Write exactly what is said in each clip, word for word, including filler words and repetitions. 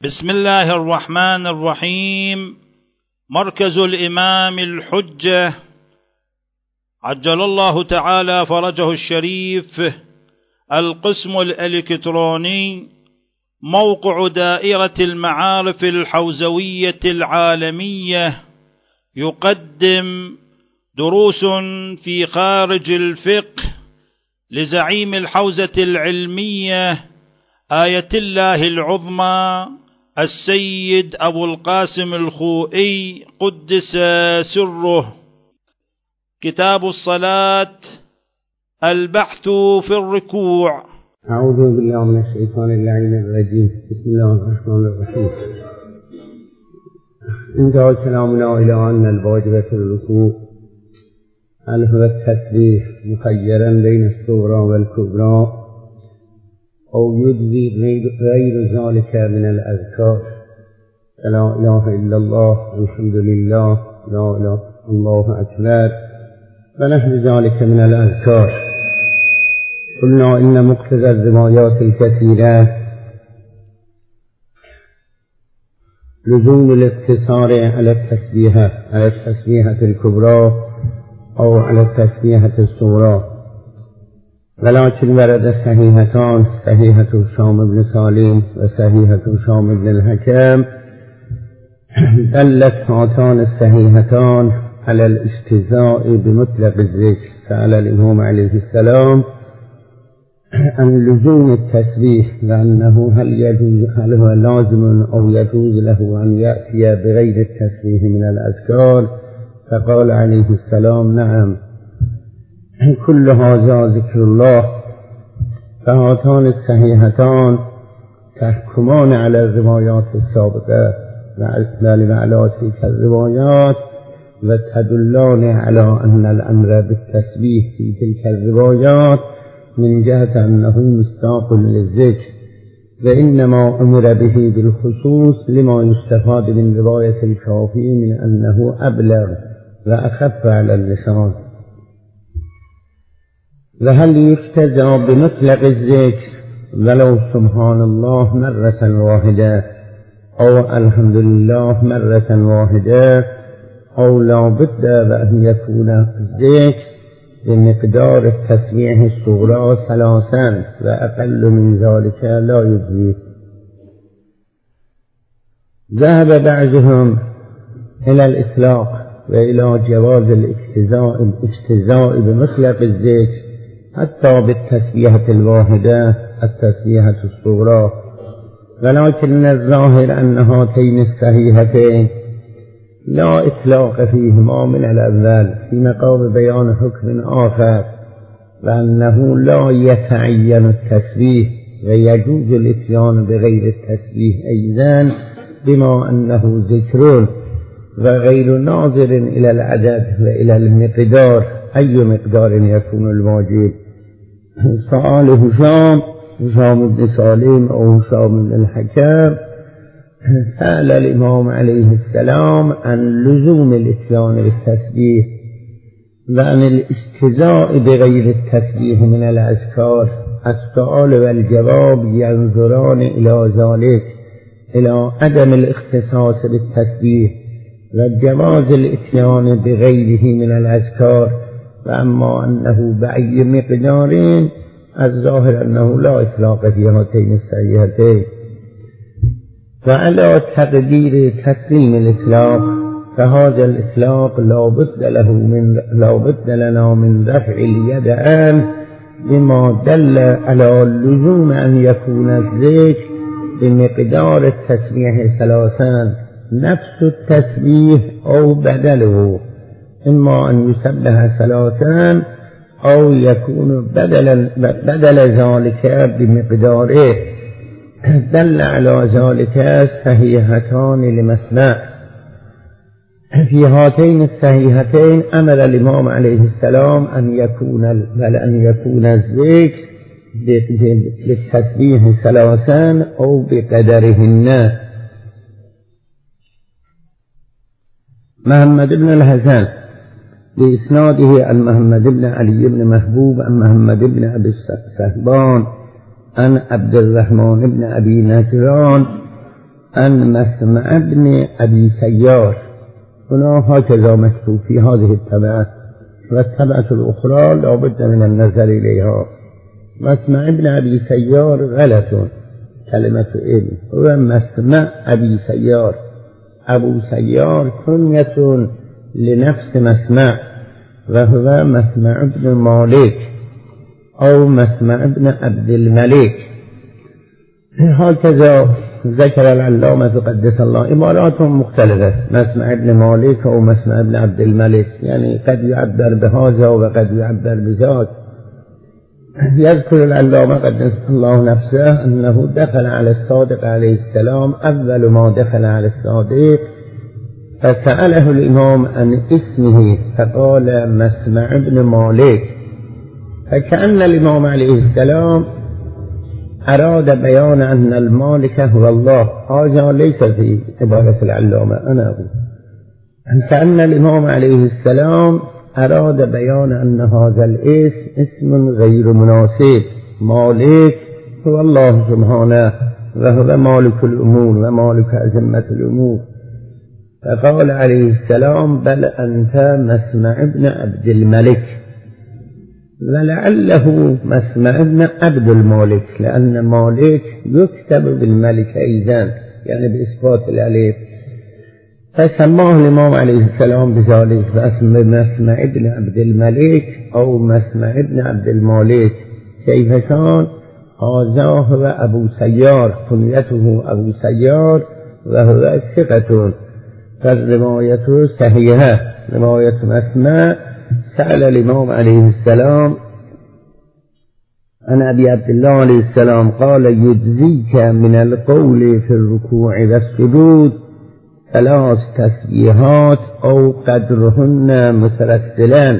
بسم الله الرحمن الرحيم. مركز الإمام الحجة عجل الله تعالى فرجه الشريف، القسم الإلكتروني، موقع دائرة المعارف الحوزوية العالمية، يقدم دروس في خارج الفقه لزعيم الحوزة العلمية آية الله العظمى السيد أبو القاسم الخوئي قدس سره. كتاب الصلاة، البحث في الركوع. أعوذ بالله من الشيطان اللعين الرجيم. بسم الله الرحمن الرحيم. انتهى كلامنا إلى أن الواجب في الركوع هل هو التسبيح مخيرا بين الصغرى والكبرى أو يجزي غير ذلك من الأذكار؟ لا إله إلا الله، الحمد لله، لا إله الله أكبر، ونحو ذلك من الأذكار. قلنا إن مقتضى الروايات الكثيرة لزوم الاقتصار على التسبيحة على التسبيحة الكبرى أو على التسبيحة الصغرى، ولكن ورد الصحيحتان، صحيحة هشام بن سالم وصحيحة هشام بن الحكم، دلت هاتان الصحيحتان على الاجتزاء بمطلق الذكر. سأل الإمام عليه السلام عن لزوم التسبيح وأنه هل يجوز هل هو لازم أو يجوز له أن يأتي بغير التسبيح من الأذكار، فقال عليه السلام نعم، كل هذا ذكر الله. فهاتان الصحيحتان تحكمان على الروايات السابقة وعلى تلك الروايات، وتدلان على أن الأمر بالتسبيح في تلك الروايات من جهة أنه مصداق للذكر، وإنما أمر به بالخصوص لما يستفاد من رواية الكافي من أنه أبلغ وأخف على اللسان. وهل يجتزى بمطلق الذكر ولو سبحان الله مرة واحدة أو الحمد لله مرة واحدة، أو لا بد وأن يكون الذكر بمقدار التسبيح الصغرى ثلاثا وأقل من ذلك لا يجزي؟ ذهب بعضهم إلى الإطلاق وإلى جواز الاجتزاء الاجتزاء بمطلق الذكر حتى بالتسبيحة الواحدة التسبيحة الصغرى، ولكن الظاهر أن هاتين الصحيحتين لا إطلاق فيهما من الأول في مقام بيان حكم آخر، وأنه لا يتعين التسبيح ويجوز الإتيان بغير التسبيح أيضا، بما أنه ذكر وغير ناظر إلى العدد وإلى المقدار. أي مقدار يكون الواجب؟ سؤال هشام هشام بن سالم أو هشام بن الحكم سأل الإمام عليه السلام عن لزوم الإتيان بالتسبيح وعن الاجتزاء بغير التسبيح من الأذكار. السؤال والجواب ينظران إلى ذلك، إلى عدم الاختصاص بالتسبيح وجواز الإتيان بغيره من الأذكار، وأما أنه بأي مقدار الظاهر أنه لا إطلاق في هاتين الصحيحتين. وعلى تقدير تسليم الإطلاق، فهذا الإطلاق لا بد له من لا بد لنا من رفع اليد عنه، بما دل على لزوم أن يكون الذكر بمقدار التسبيح ثلاثا، نفس التسبيح أو بدله، إما أن يسبح ثلاثا أو يكون بدل بدل ذلك بمقداره. دل على ذلك الصحيحتان لمسمع. في هاتين الصحيحتين أمر الإمام عليه السلام أن يكون بل أن يكون الذكر بالتسبيح ثلاثا أو بقدرهن. محمد بن الحسن بإسناده عن محمد بن علي بن محبوب عن محمد بن أبي السهبان عن عبد الرحمن بن أبي نجران أن مسمع ابن أبي سيار هنا هكذا مكتوب في هذه الطبعة، والطبعة الأخرى لا بد من النظر إليها. مسمع ابن أبي سيار غلط، كلمة ابن هو مسمع أبي سيار. أبو سيار كنية لنفس مسمع، وهو مسمع ابن مالك أو مسمع ابن عبد الملك. هكذا ذكر العلامة قدس الله عبارات مختلفة، مسمع ابن مالك أو مسمع ابن عبد الملك، يعني قد يعبر بهذا وقد يعبر بذاك. يذكر العلامة قدس الله نفسه أنه دخل على الصادق عليه السلام، أول ما دخل على الصادق فسأله الإمام عن اسمه فقال مسمع ابن مالك، فكأن الإمام عليه السلام أراد بيان أن المالك هو الله. هذا ليس في عبارة العلامة، أنا أقول كأن الإمام عليه السلام أراد بيان أن هذا الاسم اسم غير مناسب. مالك هو الله سبحانه، وهو مالك الأمور ومالك أزمة الأمور. فقال عليه السلام بل أنت مسمع ابن عبد الملك، ولعله مسمع ابن عبد المالك، لأن مالك يكتب بالملك أيضا، يعني بإثبات الألف، فسماه الإمام عليه السلام بذلك، فاسم مسمع ابن عبد الملك أو مسمع ابن عبد المالك. كيف كان؟ هذا هو أبو سيار، كنيته أبو سيار، وهو ثقة، فالرواية صحيحة. رواية مسمع سأل الإمام عليه السلام عن أبي عبد الله عليه السلام قال يجزيك من القول في الركوع والسجود ثلاث تسبيحات أو قدرهن مترسلان.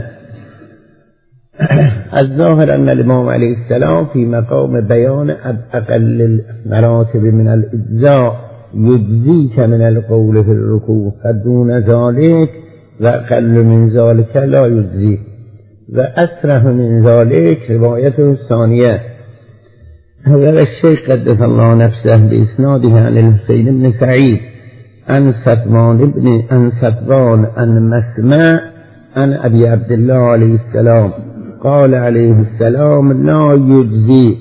الظاهر أن الإمام عليه السلام في مقام بيان أقل المراتب من الإجزاء، يجزيك من القول في الركوع، فدون ذلك وأقل من ذلك لا يجزي، وأسرح من ذلك روايته الثانية. هذا الشيخ قدس الله نفسه بإسناده عن الحسين بن سعيد عن صفوان بن عن صفوان عن مسمع عن أبي عبد الله عليه السلام قال عليه السلام لا يجزي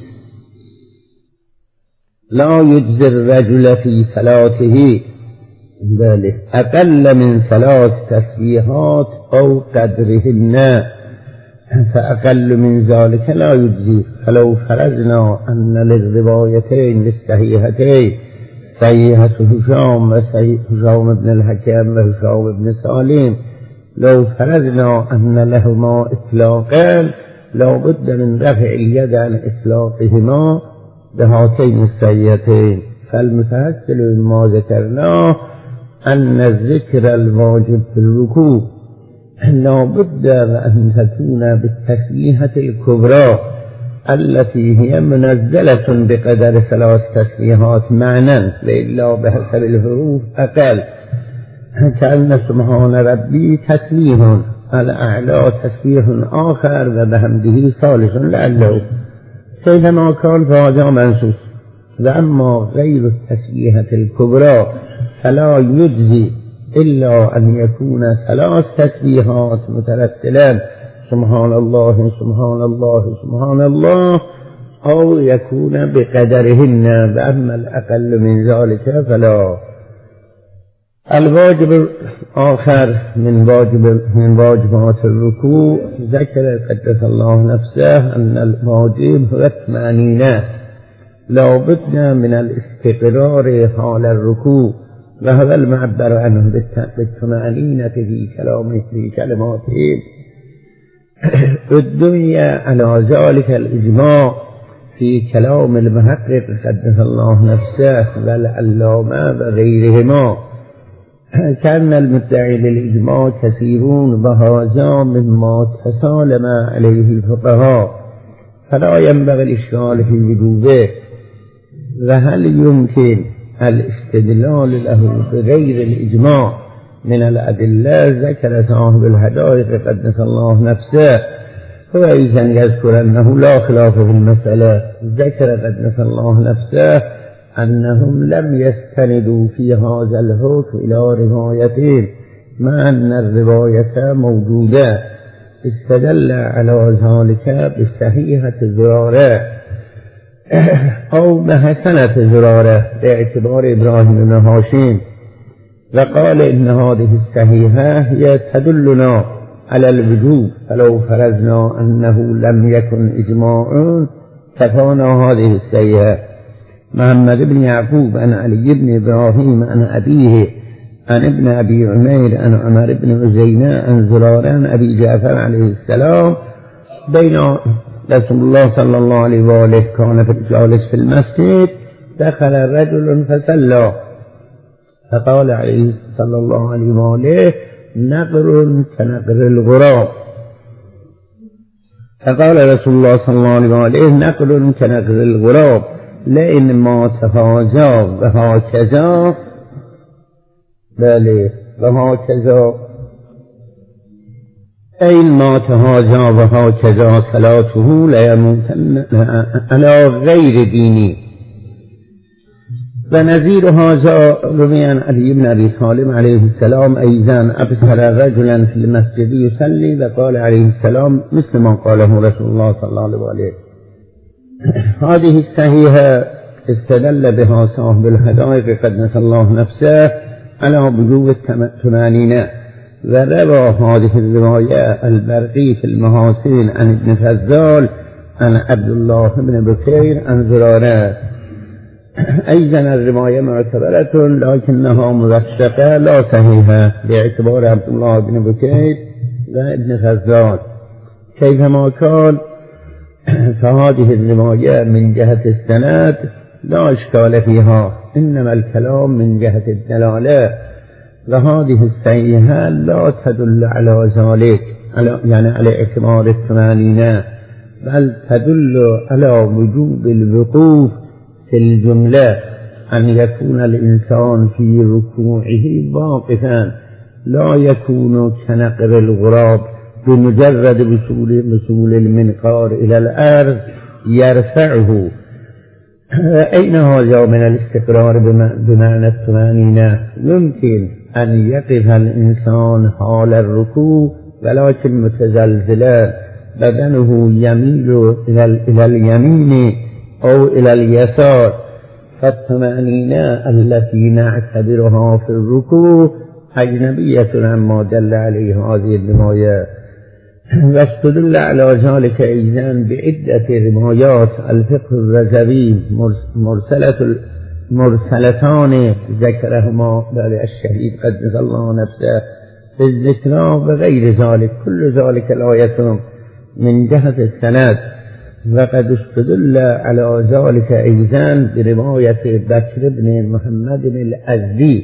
لا يجزي الرجل في صلاته ذلك أقل من ثلاث تسبيحات أو قدرهن، فأقل من ذلك لا يجزي. فلو فرضنا أن للروايتين للصحيحتين صحيحة هشام وهشام بن الحكم وهشام بن سالم، لو فرضنا أن لهما إطلاقا لا بد من رفع اليد عن إطلاقهما بهاتين الصحيحتين. فالمتحصل مما ذكرناه أن الذكر الواجب في الركوع لا بد أن تكون بالتسبيحة الكبرى التي هي منزلة بقدر ثلاث تسبيحات معنى، لإلا بحسب الحروف أقل، كأن سبحان ربي تسبيح، الأعلى تسبيح آخر وبحمده ثالث لعله، كيفما قال فهذا منسوخ. وأما غير التسبيحة الكبرى فلا يجزي إلا أن يكون ثلاث تسبيحات مترسلان، سبحان الله سبحان الله سبحان الله، أو يكون بقدرهن، وأما الأقل من ذلك فلا. الواجب الآخر من واجب من واجبات الركوع ذكر قدس الله نفسه أن الواجب هو الطمأنينة، لا بد من الاستقرار حال الركوع، وهذا المعبر عنه بالطمأنينة في كلامه في كلماته. الدنيا على ذلك الإجماع في كلام المحقق قدس الله نفسه والعلامة وغيرهما، كان المدعي للإجماع كثيرون، وهذا مما تسالم عليه الفقهاء، فلا ينبغي الإشكال في وجوبه. وهل يمكن الاستدلال له بغير الإجماع من الأدلة؟ ذكر صاحب الحدائق قدس الله نفسه هو أيضا يذكر أنه لا خلاف في المسألة. ذكر قدس الله نفسه أنهم لم يستندوا في هذا الحكم إلى روايتين مع أن الرواية موجودة، استدل على ذلك بصحيحة زرارة أو بحسنة زرارة باعتبار إبراهيم بن هاشم، وقال إن هذه الصحيحة هي تدلنا على الوجوب، فلو فرضنا أنه لم يكن إجماع كفانا هذه الصحيحة. محمد بن يعقوب عن علي بن إبراهيم عن أبيه عن ابن أبي عمير عن عمر بن عزينة عن زرارة عن أبي جعفر عليه السلام بين رسول الله صلى الله عليه وآله كان في الجالس في المسجد دخل رجل فصلى فقال عليه صلى الله عليه وآله نقر كنقر الغراب، فقال رسول الله صلى الله عليه وآله نقر كنقر الغراب لئن مات هذا وهكذا بله وهكذا أي مات هذا وهكذا صلاته ليموتن على غير ديني. ونظير هذا روي عن علي بن أبي طالب عليه السلام أيضا أبصر رجلا في المسجد يصلي وقال عليه السلام مثل ما قاله رسول الله صلى الله عليه وآله. هذه الصحيحة استدل بها صاحب الحدائق قدس الله نفسه على وجوب الثمانين، وروى هذه الرواية البرقي في المحاسن عن ابن فضال عن عبد الله بن بكير عن زرارة. أيضا الرواية معتبرة لكنها موثقة لا صحيحة باعتبار عبد الله بن بكير وابن فضال. كيفما كان فهذه الرواية من جهة السند لا إشكال فيها، إنما الكلام من جهة الدلالة، وهذه الصحيحة لا تدل على ذلك يعني على اعتبار الثمانين، بل تدل على وجوب الوقوف في الجملة، أن يكون الإنسان في ركوعه واقفا لا يكون كنقر الغراب بمجرد وصول وصول المنقار إلى الأرض يرفعه. أين هذا من الاستقرار بمعنى الثمانين؟ يمكن أن يقف الإنسان حال الركوع ولكن متزلزلا بدنه يميل إلى اليمين أو إلى اليسار، فالثمانين التي نعتبرها في الركوع أجنبية عما دل عليه هذه الرواية. واستدل على ذلك أيضا بعدة روايات الفقه الرزوي مرسلة مرسلتان ذكرهما الشهيد قدس الله نفسه في الذكرى وغير ذلك، كل ذلك الآية من جهة السند. وقد استدل على ذلك أيضا برواية بكر بن محمد الأزدي.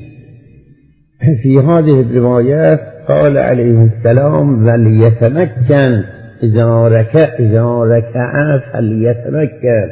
في هذه الرواية قال عليه السلام وليتمكن إذا ركع إذا ركع فليتمكن.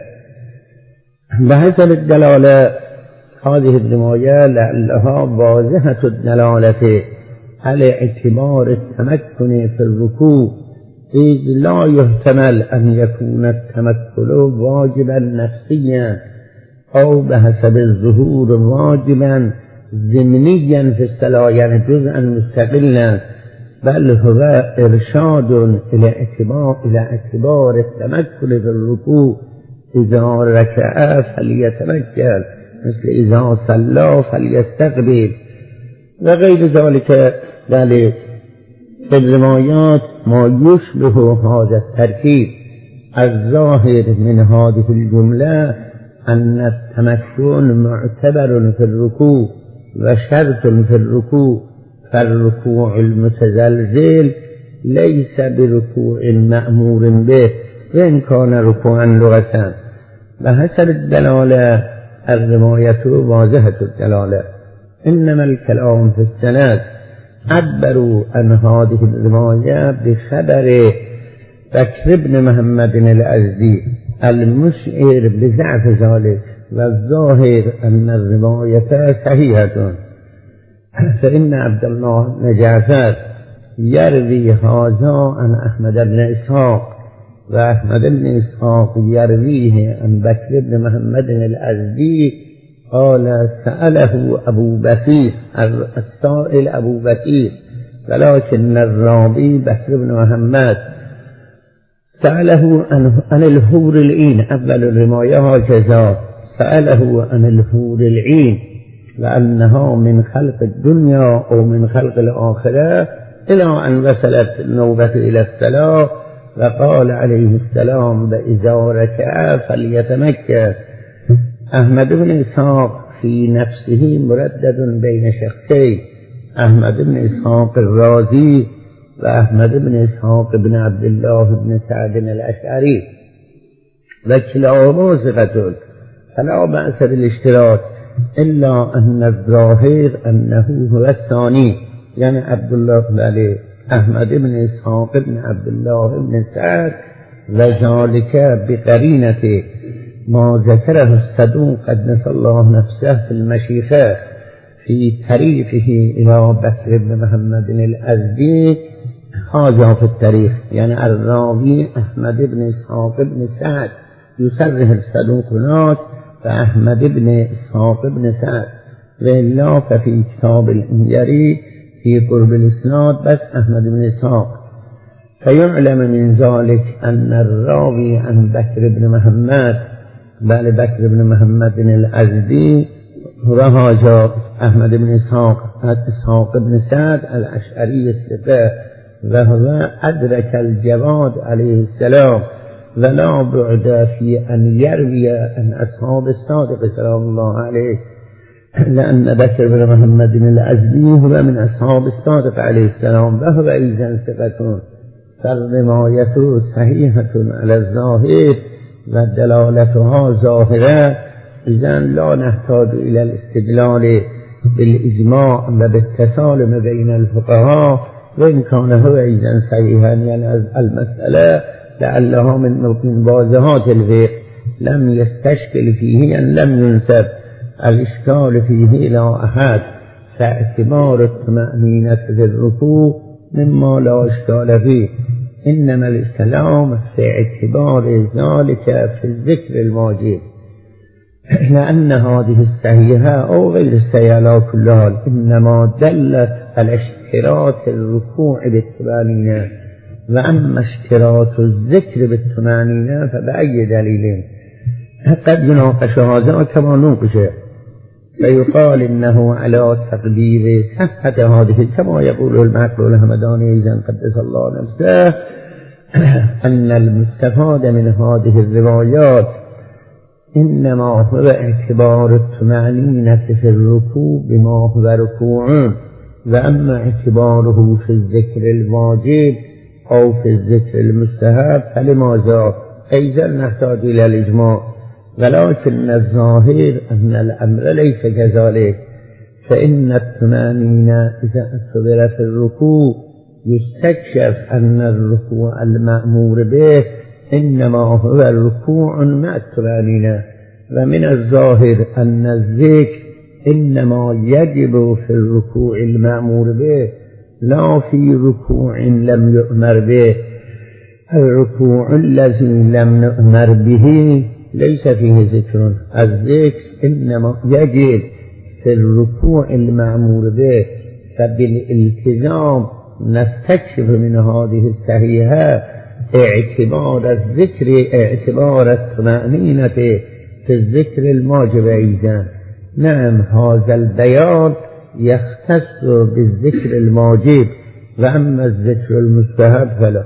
بحسب الدلالة هذه الرواية لعلها واضحة الدلالة على اعتبار التمكن في الركوع، إذ لا يحتمل أن يكون التمكن واجبا نفسيا أو بحسب الظهور واجبا ضمنيا في الصلاة يعني جزءا مستقلا، بل هو إرشاد إلى اعتبار إلى اعتبار التمكن في الركوع. إذا ركع فليتمكن مثل إذا صلى فليستقبل وغير ذلك. ذلك في الروايات ما يشبه هذا التركيب. الظاهر من هذه الجملة أن التمكن معتبر في الركوع وشرط في الركوع، فالركوع المتزلزل ليس بركوع مأمور به وإن كان ركوعا لغة. بحسب الدلالة الرواية واضحة الدلالة، إنما الكلام في السند. عبروا عن هذه الرواية بخبر بكر بن محمد الأزدي المشعر بضعف ذلك، والظاهر أن الرواية صحيحة، فإن عبد الله بن جعفر يروي هذا عن أحمد بن إسحاق، وأحمد بن إسحاق يرويه عن بكر بن محمد الأزدي قال سأله أبو بكير، السائل أبو بكير، ولكن الراوي بكر بن محمد سأله عن الحور العين. أول الرواية هكذا، سأله عن الحور العين لأنها من خلق الدنيا أو من خلق الآخرة، إلى أن وصلت النوبة إلى الصلاة، وقال عليه السلام وإذا ركع فليتمكن. أحمد بن إسحاق في نفسه مردد بين شخصين، أحمد بن إسحاق الرازي وأحمد بن إسحاق بن عبد الله بن سعد الأشعري، وكلاهما ثقة فلا بأس بالاشتراك، إلا أن الظاهر أنه هو الثاني، يعني عبد الله بن أحمد بن إسحاق بن عبد الله بن سعد، وذلك بقرينة ما ذكره الصدوق قدس الله نفسه في المشيخة في طريقه إلى بكر بن محمد الأزدي. هذا في التاريخ، يعني الراوي أحمد بن إسحاق بن سعد يصرح الصدوق هناك فأحمد بن إسحاق بن سعد، وإلا ففي كتاب الإنجري في قرب الإسناد بس أحمد بن إسحاق. فيعلم من ذلك أن الراوي عن بكر بن محمد بل بكر بن محمد الأزدي هو هذا أحمد بن إسحاق إسحاق بن سعد الأشعري الثقة، وهو أدرك الجواد عليه السلام، ولا بعد في أن يروي عن أصحاب الصادق سلام الله عليه، لأن بكر بن محمد الأزدي هو من أصحاب الصادق عليه السلام، وهو أيضا ثقة، فالرواية صحيحة على الظاهر ودلالتها ظاهرة، إذن لا نحتاج إلى الاستدلال بالإجماع وبالتسالم بين الفقهاء، وإن كان هو أيضا صحيحا، يعني المسألة لعلها من واضحات الفقه لم يستشكل فيه أن لم ينسب الإشكال فيه إلى أحد، فاعتبار الطمأنينة في الركوع مما لا إشكال فيه، إنما الكلام في اعتبار ذلك في الذكر الواجب، لأن هذه الصحيحة أو غير الصحيحة لا كلها إنما دلت على اشتراط الركوع بالطمأنينة، وأما اشتراط الذكر بالطمأنينة فبأي دليل؟ قد يناقش هذا كما نوقش، فيقال إنه على تقدير صحة هذه، كما يقول المعقل الهمداني إذن قدس الله نفسه، أن المستفاد من هذه الروايات إنما هو اعتبار الطمأنينة في الركوع بما هو ركوع، وأما اعتباره في الذكر الواجب أو في الذكر المستحب فلماذا؟ أيضا نحتاج إلى الإجماع، ولكن الظاهر أن الأمر ليس كذلك، فإن الطمأنينة إذا اعتبر في الركوع يستكشف أن الركوع المأمور به إنما هو الركوع مع الطمأنينة، ومن الظاهر أن الذكر إنما يجب في الركوع المأمور به لا في ركوع لم يؤمر به. الركوع الذي لم نؤمر به ليس فيه ذكر، الذكر إنما يجب في الركوع المأمور به، فبالالتزام نستكشف من هذه الصحيحة اعتبار الذكر اعتبار الطمأنينة في الذكر الواجب أيضا. نعم، هذا البيان يختص بالذكر الواجب، وأما الذكر المستحب فلا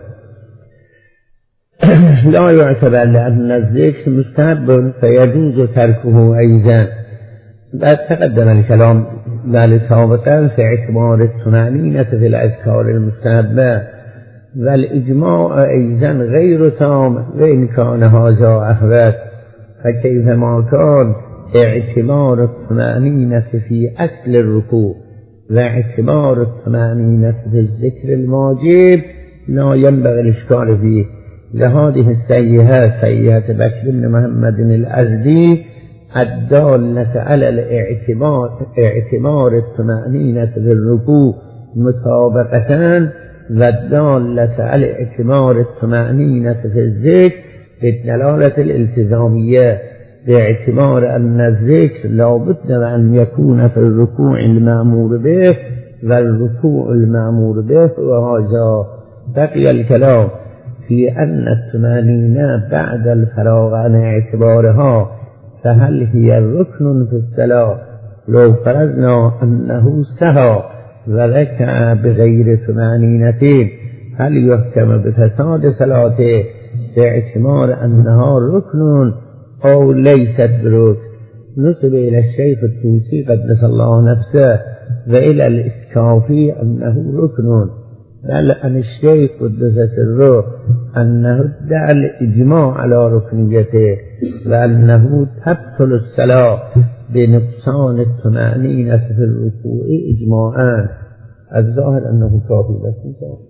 لا يعتبر، لأن الذكر مستحب فيجوز تركه أيضا. بعد تقدم الكلام ذلك سابقا في اعتبار الطمأنينة في الأذكار المستحبة، والإجماع أيضا غير تام، وإن كان هذا أحوط، فكيفما كان اعتبار الطمأنينة في أصل الركوع واعتبار الطمأنينة في الذكر الواجب لا ينبغي الإشكال فيه. لهذه السيئة سيئة بكر بن محمد الأزدي الدالة على الاعتبار اعتبار الطمأنينة في الركوع مطابقة، والدالة على اعتبار الطمأنينة في الذكر بالدلالة الالتزامية، باعتبار أن الذكر لا بد أن يكون في الركوع المأمور به والركوع المأمور به. وهذا بقي الكلام في أن الطمأنينة بعد الفراغ عن اعتبارها فهل هي ركن في الصلاة؟ لو فرضنا أنه سهى وركع بغير طمأنينة هل يحكم بفساد صلاته باعتبار أنها ركن أو ليست بركن؟ نسب إلى الشيخ الطوسي قدس الله نفسه وإلى الإسكافي أنه ركن، بل عن الشيخ قدس سره أنه ادعى الإجماع على ركنيته وأنه تبطل الصلاة بنقصان الطمأنينة في الركوع إجماعا. الظاهر أنه كافي بس.